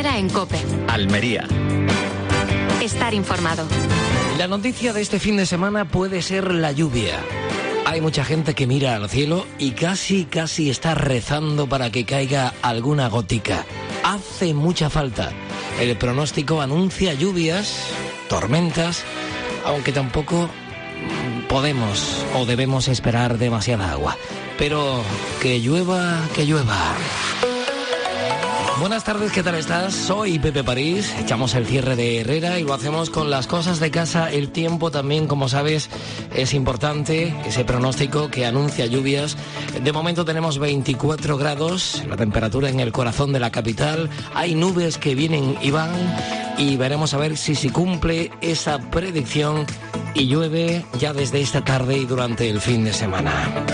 Herrera en COPE. Almería. Estar informado. La noticia de este fin de semana puede ser la lluvia. Hay mucha gente que mira al cielo y casi está rezando para que caiga alguna gótica. Hace mucha falta. El pronóstico anuncia lluvias, tormentas, aunque tampoco podemos o debemos esperar demasiada agua. Pero que llueva, que llueva. Buenas tardes, ¿qué tal estás? Soy Pepe París, echamos el cierre de Herrera y lo hacemos con las cosas de casa. El tiempo también, como sabes, es importante, ese pronóstico que anuncia lluvias. De momento tenemos 24 grados, la temperatura en el corazón de la capital. Hay nubes que vienen y van y veremos a ver si se cumple esa predicción y llueve ya desde esta tarde y durante el fin de semana.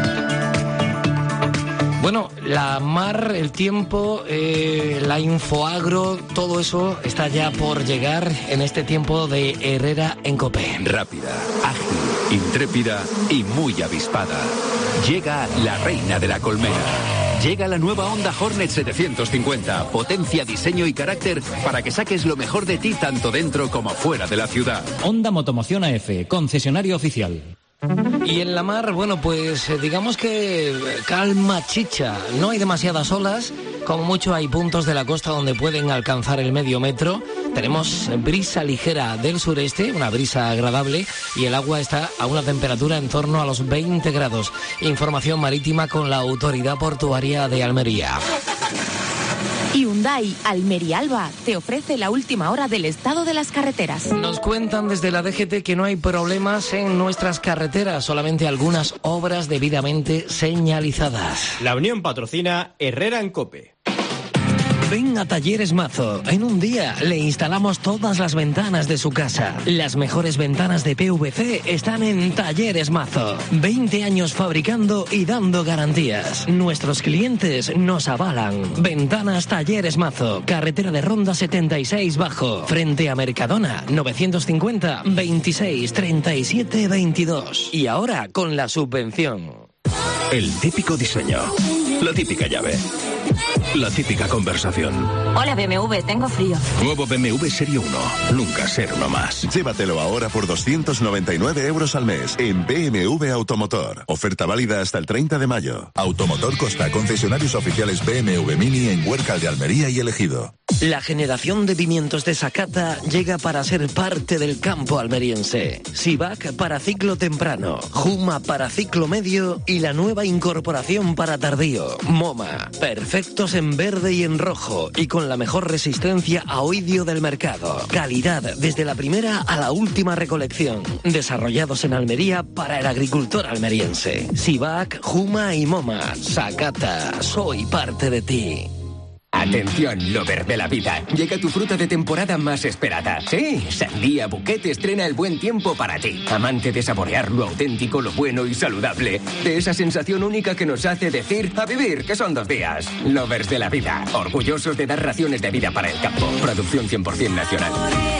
Bueno, la mar, el tiempo, la infoagro, todo eso está ya por llegar en este tiempo de Herrera en COPE. Rápida, ágil, intrépida y muy avispada. Llega la reina de la colmena. Llega la nueva Honda Hornet 750. Potencia, diseño y carácter para que saques lo mejor de ti tanto dentro como fuera de la ciudad. Honda Motomoción AF, concesionario oficial. Y en la mar, bueno, pues digamos que calma chicha. No hay demasiadas olas, como mucho hay puntos de la costa donde pueden alcanzar el medio metro. Tenemos brisa ligera del sureste, una brisa agradable, y el agua está a una temperatura en torno a los 20 grados. Información marítima con la Autoridad Portuaria de Almería. Hyundai Almería Alba te ofrece la última hora del estado de las carreteras. Nos cuentan desde la DGT que no hay problemas en nuestras carreteras, solamente algunas obras debidamente señalizadas. La Unión patrocina Herrera en COPE. Ven a Talleres Mazo. En un día le instalamos todas las ventanas de su casa. Las mejores ventanas de PVC están en Talleres Mazo. 20 años fabricando y dando garantías. Nuestros clientes nos avalan. Ventanas Talleres Mazo. Carretera de Ronda 76 Bajo. Frente a Mercadona. 950 26 37 22. Y ahora con la subvención. El típico diseño. La típica llave. La típica conversación. Hola BMW, tengo frío. Nuevo BMW Serie 1. Nunca ser uno más. Llévatelo ahora por 299 euros al mes en BMW Automotor. Oferta válida hasta el 30 de mayo. Automotor Costa, concesionarios oficiales BMW Mini en Huércal de Almería y El Ejido. La generación de pimientos de Sakata llega para ser parte del campo almeriense. Sivac para ciclo temprano, Juma para ciclo medio y la nueva incorporación para tardío, Moma. Perfectos en verde y en rojo y con la mejor resistencia a oidio del mercado. Calidad desde la primera a la última recolección. Desarrollados en Almería para el agricultor almeriense. Sivac, Juma y Moma. Sakata, soy parte de ti. Atención, lover de la vida. Llega tu fruta de temporada más esperada. Sí, Sandía Bouquet estrena el buen tiempo para ti. Amante de saborear lo auténtico, lo bueno y saludable. De esa sensación única que nos hace decir a vivir, que son 2 días. Lovers de la vida. Orgullosos de dar raciones de vida para el campo. Producción 100% nacional.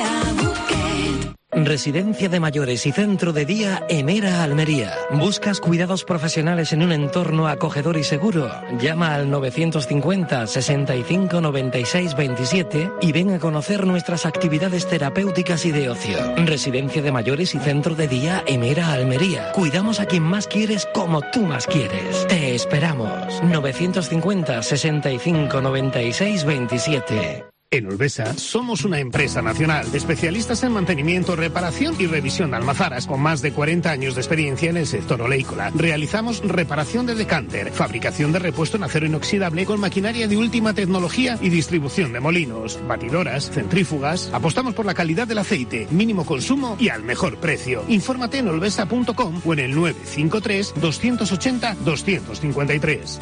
Residencia de mayores y centro de día Emera Almería. ¿Buscas cuidados profesionales en un entorno acogedor y seguro? Llama al 950 65 96 27 y ven a conocer nuestras actividades terapéuticas y de ocio. Residencia de mayores y centro de día Emera Almería. Cuidamos a quien más quieres como tú más quieres. Te esperamos. 950 65 96 27. En Ulvesa somos una empresa nacional, especialistas en mantenimiento, reparación y revisión de almazaras, con más de 40 años de experiencia en el sector oleícola. Realizamos reparación de decánter, fabricación de repuesto en acero inoxidable con maquinaria de última tecnología y distribución de molinos, batidoras, centrífugas. Apostamos por la calidad del aceite, mínimo consumo y al mejor precio. Infórmate en ulvesa.com o en el 953 280 253.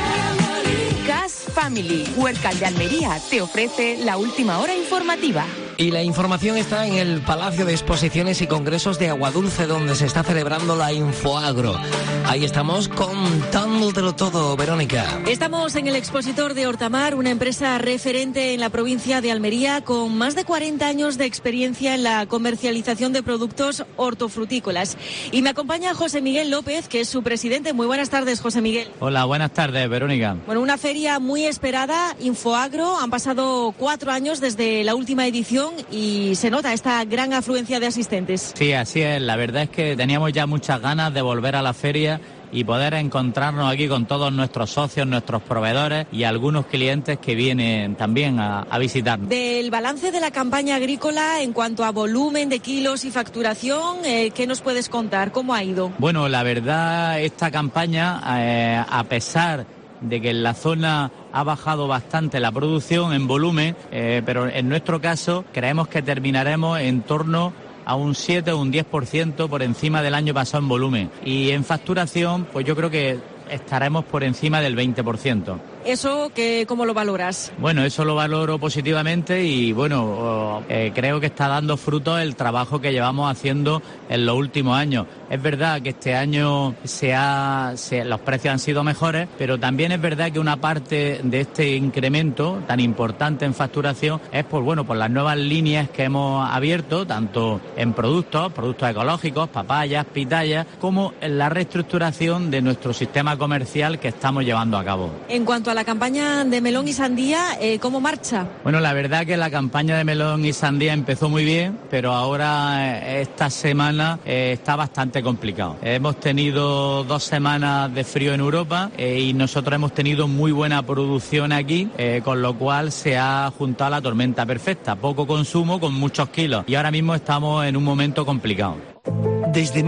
Family, Huércal de Almería, te ofrece la última hora informativa. Y la información está en el Palacio de Exposiciones y Congresos de Aguadulce, donde se está celebrando la Infoagro. Ahí estamos contándotelo todo, Verónica. Estamos en el expositor de Hortamar, una empresa referente en la provincia de Almería con más de 40 años de experiencia en la comercialización de productos hortofrutícolas. Y me acompaña José Miguel López, que es su presidente. Muy buenas tardes, José Miguel. Hola, buenas tardes, Verónica. Bueno, una feria muy esperada, Infoagro. Han pasado 4 años desde la última edición y se nota esta gran afluencia de asistentes. Sí, así es. La verdad es que teníamos ya muchas ganas de volver a la feria y poder encontrarnos aquí con todos nuestros socios, nuestros proveedores y algunos clientes que vienen también a visitarnos. Del balance de la campaña agrícola en cuanto a volumen de kilos y facturación, ¿qué nos puedes contar? ¿Cómo ha ido? Bueno, la verdad, esta campaña, a pesar de que en la zona ha bajado bastante la producción en volumen, pero en nuestro caso creemos que terminaremos en torno a un 7 o un 10% por encima del año pasado en volumen. Y en facturación, pues yo creo que estaremos por encima del 20%. ¿Eso cómo lo valoras? Bueno, eso lo valoro positivamente y bueno, creo que está dando frutos el trabajo que llevamos haciendo en los últimos años. Es verdad que este año los precios han sido mejores, pero también es verdad que una parte de este incremento tan importante en facturación es por las nuevas líneas que hemos abierto, tanto en productos ecológicos, papayas, pitayas, como en la reestructuración de nuestro sistema comercial que estamos llevando a cabo. En cuanto a la campaña de melón y sandía, ¿cómo marcha? Bueno, la verdad que la campaña de melón y sandía empezó muy bien, pero ahora esta semana está bastante complicado. Hemos tenido 2 semanas de frío en Europa y nosotros hemos tenido muy buena producción aquí, con lo cual se ha juntado la tormenta perfecta. Poco consumo con muchos kilos y ahora mismo estamos en un momento complicado. Desde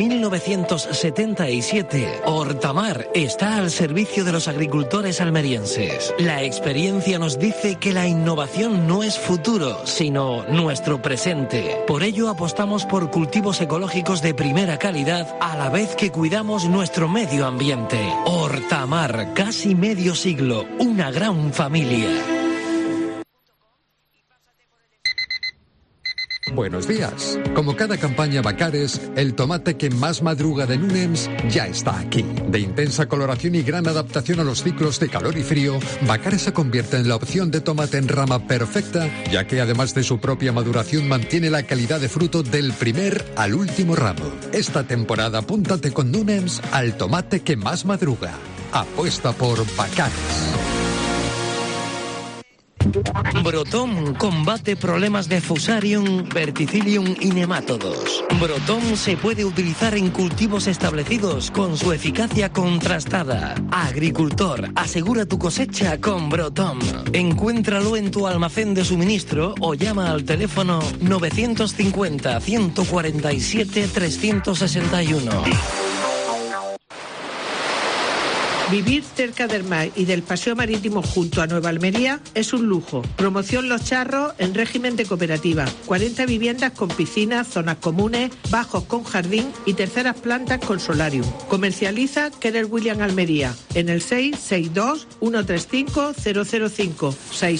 1977, Hortamar está al servicio de los agricultores almerienses. La experiencia nos dice que la innovación no es futuro, sino nuestro presente. Por ello apostamos por cultivos ecológicos de primera calidad, a la vez que cuidamos nuestro medio ambiente. Hortamar, casi medio siglo, una gran familia. Buenos días. Como cada campaña Bacares, el tomate que más madruga de Núñez ya está aquí. De intensa coloración y gran adaptación a los ciclos de calor y frío, Bacares se convierte en la opción de tomate en rama perfecta, ya que además de su propia maduración mantiene la calidad de fruto del primer al último ramo. Esta temporada apúntate con Núñez al tomate que más madruga. Apuesta por Bacares. Brotom combate problemas de Fusarium, Verticillium y nemátodos. Brotom se puede utilizar en cultivos establecidos con su eficacia contrastada. Agricultor, asegura tu cosecha con Brotom. Encuéntralo en tu almacén de suministro o llama al teléfono 950 147 361. Vivir cerca del mar y del paseo marítimo junto a Nueva Almería es un lujo. Promoción Los Charros en régimen de cooperativa. 40 viviendas con piscinas, zonas comunes, bajos con jardín y terceras plantas con solarium. Comercializa Keller Williams Almería en el 662-135-005.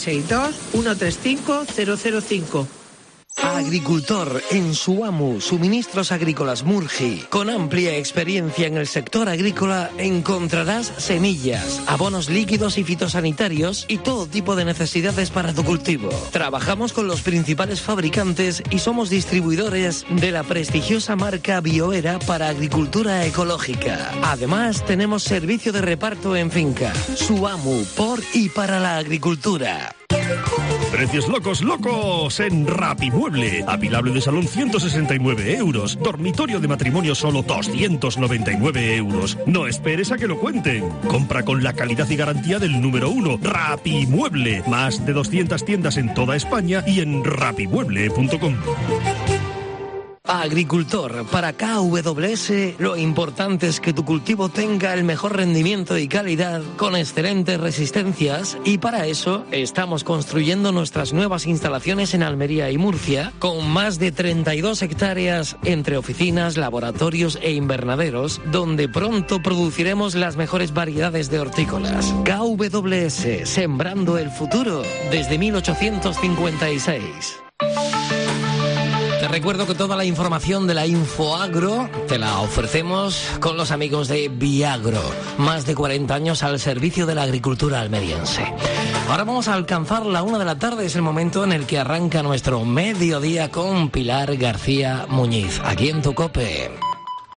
662-135-005. Agricultor en Suamu, suministros agrícolas Murgi. Con amplia experiencia en el sector agrícola encontrarás semillas, abonos líquidos y fitosanitarios y todo tipo de necesidades para tu cultivo. Trabajamos con los principales fabricantes y somos distribuidores de la prestigiosa marca Bioera para agricultura ecológica. Además, tenemos servicio de reparto en finca. Suamu, por y para la agricultura. Precios locos en Rapimueble. Apilable de salón 169 euros. Dormitorio de matrimonio solo 299 euros. No esperes a que lo cuenten. Compra con la calidad y garantía del número 1, Rapimueble. Más de 200 tiendas en toda España y en rapimueble.com. Agricultor, para KWS lo importante es que tu cultivo tenga el mejor rendimiento y calidad con excelentes resistencias, y para eso estamos construyendo nuestras nuevas instalaciones en Almería y Murcia con más de 32 hectáreas entre oficinas, laboratorios e invernaderos, donde pronto produciremos las mejores variedades de hortícolas. KWS, sembrando el futuro desde 1856. recuerdo que toda la información de la Infoagro te la ofrecemos con los amigos de Viagro. Más de 40 años al servicio de la agricultura almeriense. Ahora vamos a alcanzar la 1 de la tarde. Es el momento en el que arranca nuestro mediodía con Pilar García Muñiz, aquí en tu COPE.